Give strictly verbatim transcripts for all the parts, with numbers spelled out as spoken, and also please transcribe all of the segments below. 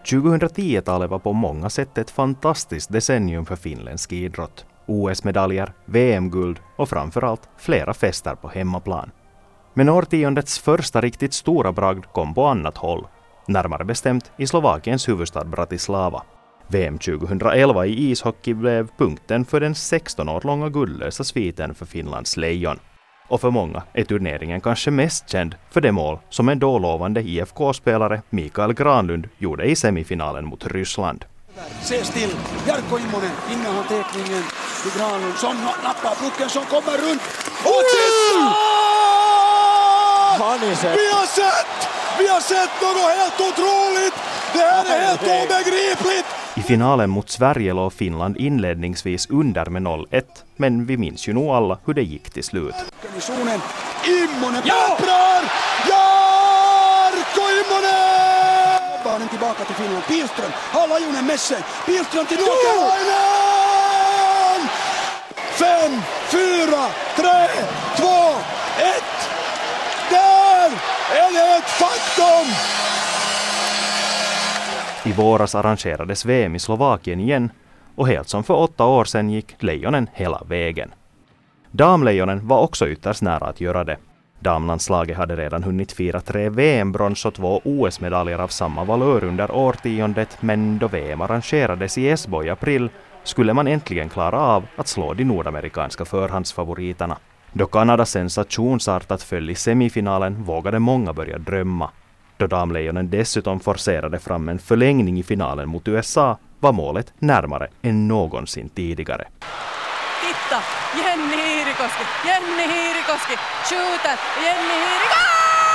tjugohundratio-talet var på många sätt ett fantastiskt decennium för finländsk idrott. O S-medaljer, V M-guld och framförallt flera fester på hemmaplan. Men årtiondets första riktigt stora bragd kom på annat håll. Närmare bestämt i Slovakiens huvudstad Bratislava. V M tjugohundraelva i ishockey blev punkten för den sexton år långa guldlösa sviten för Finlands lejon. Och för många är turneringen kanske mest känd för det mål som en då lovande I F K-spelare Mikael Granlund gjorde i semifinalen mot Ryssland. Se still, Jarkko Immonen innehar teckningen till Granlund som nappar pucken som kommer runt. Och titta! Vi har sett! Vi har sett något helt otroligt! Det här är helt obegripligt! I finalen mot Sverige låg Finland inledningsvis under med noll ett, men vi minns ju nog alla hur det gick till slut. Immonen pepprar! Jarkko Immonen! Barnen tillbaka till Finland. Pilström har Lajunen med sig. Pilström till Jokelainen! Fem, fyra, tre, två, ett. Där är det ett faktum! I våras arrangerades V M i Slovakien igen och helt som för åtta år sedan gick lejonen hela vägen. Damlejonen var också ytterst nära att göra det. Damlandslaget hade redan hunnit fira tre V M-brons och två O S-medaljer av samma valör under årtiondet, men då V M arrangerades i Esbo i april skulle man äntligen klara av att slå de nordamerikanska förhandsfavoriterna. Då Kanada sensationsartat föll i semifinalen vågade många börja drömma. Då damlejonen dessutom forcerade fram en förlängning i finalen mot U S A var målet närmare än någonsin tidigare. Titta! Jenni Hiirikoski! Jenni Hiirikoski! Skjuter! Jenni Hiirikoski!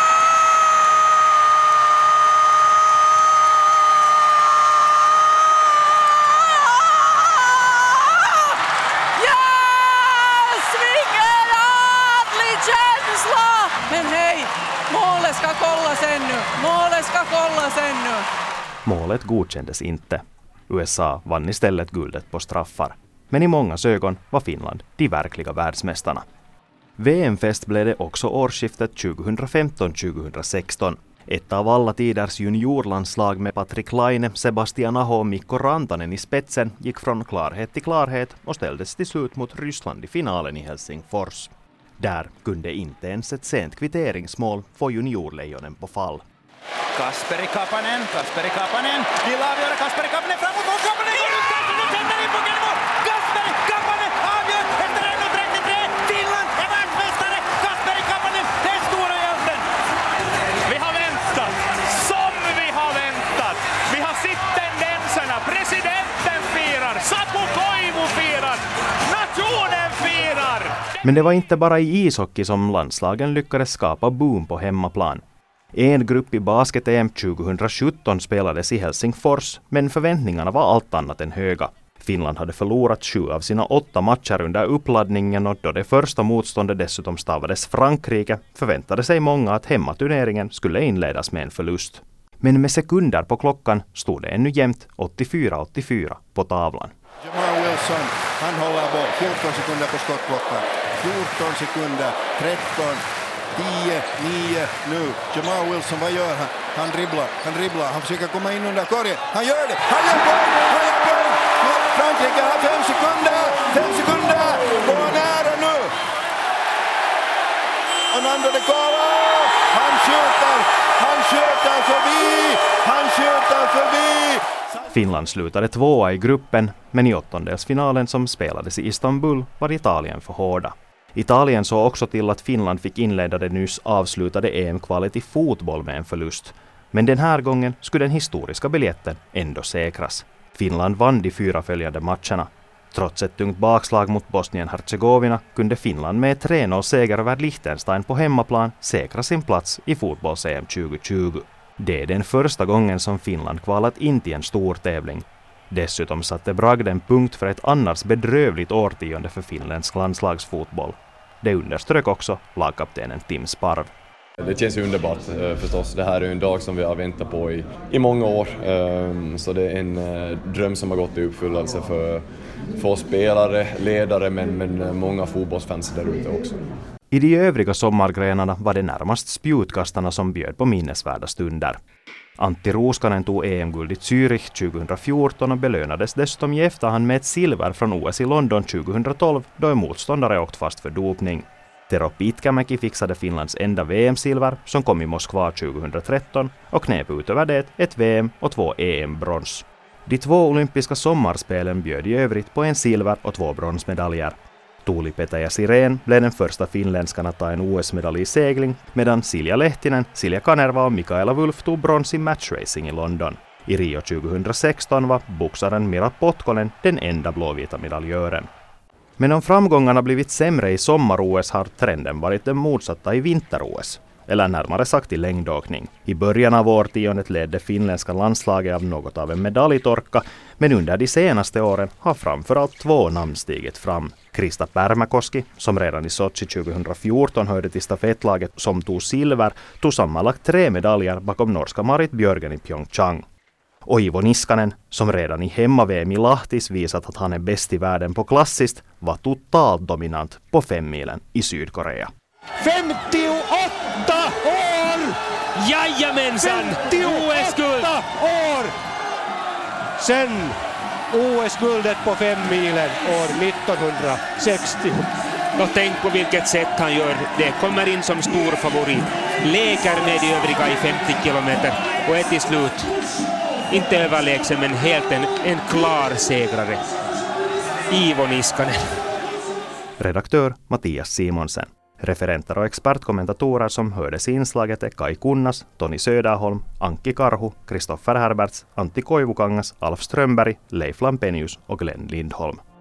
Yes! Vilken adlig känsla! Men hej! Målet ska kolla sen nu! Målet ska kolla sen nu! Målet godkändes inte. U S A vann istället guldet på straffar. Men i mångas ögon var Finland de verkliga världsmästarna. V M-fest blev det också årsskiftet tjugohundrafemton tjugohundrasexton. Ett av alla tiders juniorlandslag med Patrik Laine, Sebastian Aho och Mikko Rantanen i spetsen gick från klarhet till klarhet och ställdes till slut mot Ryssland i finalen i Helsingfors. Där kunde inte ens ett sent kvitteringsmål få juniorlejonen på fall. Kasperi Kapanen, Kasperi Kapanen, vill avgöra Kasperi Kapanen framåt och Kapanen går ut där, nu tänder in pucken i mål! Kasperi Kapanen avgör efter en och trettiotre, Finland är världsmästare! Kasperi Kapanen, den stora hjälten! Vi har väntat, som vi har väntat! Vi har sett tendenserna, presidenten firar, Sapu Koivu firar, nationen firar! Men det var inte bara i ishockey som landslagen lyckades skapa boom på hemmaplan. En grupp i basket-E M tjugohundrasjutton spelades i Helsingfors, men förväntningarna var allt annat än höga. Finland hade förlorat sju av sina åtta matcher under uppladdningen och då det första motståndet dessutom stavades Frankrike förväntade sig många att hemmaturneringen skulle inledas med en förlust. Men med sekunder på klockan stod det ännu jämnt åttiofyra åttiofyra på tavlan. Jamal Wilson, han håller boll. fjorton sekunder på skottklockan. fjorton sekunder, tretton, tio, nio, nu. Jamal Wilson, vad gör han? Han dribblar, han dribblar, han försöker komma in under korgen. Han gör det! Han gör poäng! Han gör poäng! Frankrike har fem sekunder! Fem sekunder! Och han är nära nu! Och Nando de Colo! Han skjuter! Han skjuter förbi! Han skjuter förbi! Finland slutade tvåa i gruppen, men i åttondelsfinalen som spelades i Istanbul var Italien för hårda. Italien såg också till att Finland fick inleda det nyss avslutade E M-kvalet i fotboll med en förlust. Men den här gången skulle den historiska biljetten ändå säkras. Finland vann de fyra följande matcherna. Trots ett tungt bakslag mot Bosnien-Herzegovina kunde Finland med tre noll-seger över Liechtenstein på hemmaplan säkra sin plats i fotbolls-E M tjugohundratjugo. Det är den första gången som Finland kvalat in till en stor tävling. Dessutom satte bragden punkt för ett annars bedrövligt årtionde för finländsk landslagsfotboll. Det underströk också lagkaptenen Tim Sparv. Det känns ju underbart förstås. Det här är en dag som vi har väntat på i, i många år. Så det är en dröm som har gått i uppfyllelse för, för oss spelare, ledare men, men många fotbollsfans där ute också. I de övriga sommargrenarna var det närmast spjutkastarna som bjöd på minnesvärda stunder. Antti Ruuskanen tog E M-guld i Zürich tjugohundrafjorton och belönades dessutom i efterhand med ett silver från O S i London tjugohundratolv då en motståndare åkt fast för dopning. Tero Pitkämäki fixade Finlands enda V M-silver som kom i Moskva tjugohundratretton och knep utöver det ett V M och två E M-brons. De två olympiska sommarspelen bjöd i övrigt på en silver och två bronsmedaljer. Tuuli Petäjäsirén blev den första finländskan att ta en O S-medalj i segling, medan Silja Lehtinen, Silja Kanerva och Mikaela Wulf tog brons i matchracing i London. I Rio tjugohundrasexton var boxaren Mira Potkonen den enda blåvita medaljören. Men om framgångarna blivit sämre i sommar-O S har trenden varit den motsatta i vinter-O S. Eller närmare sagt i längdåkning. I början av årtiondet ledde finländska landslaget av något av en medaljtorka, men under de senaste åren har framförallt två namn stigit fram. Krista Pärmäkoski, som redan i Sochi tjugohundrafjorton hörde till stafettlaget som tog silver, tog sammanlagt tre medaljer bakom norska Marit Björgen i Pyeongchang. Och Iivo Niskanen, som redan i hemma-V M i Lahtis visat att han är bäst i världen på klassiskt, var totalt dominant på femmilen i Sydkorea. femtioåtta år! Jajamensan! O S-guld! år! Sen O S-guldet på femmilen år nittonhundrasextio. Och tänk på vilket sätt han gör det. Kommer in som stor favorit. Leker med de övriga i femtio kilometer och är till slut inte överlägsen men helt en, en klar segrare. Iivo Niskanen. Redaktör Mattias Simonsen. Referenter och expertkommentatorer som hördes i inslaget är Kai Kunnas, Toni Söderholm, Anki Karhu, Kristoffer Herberts, Antti Koivukangas, Alf Strömberg, Leif Lampenius och Glenn Lindholm.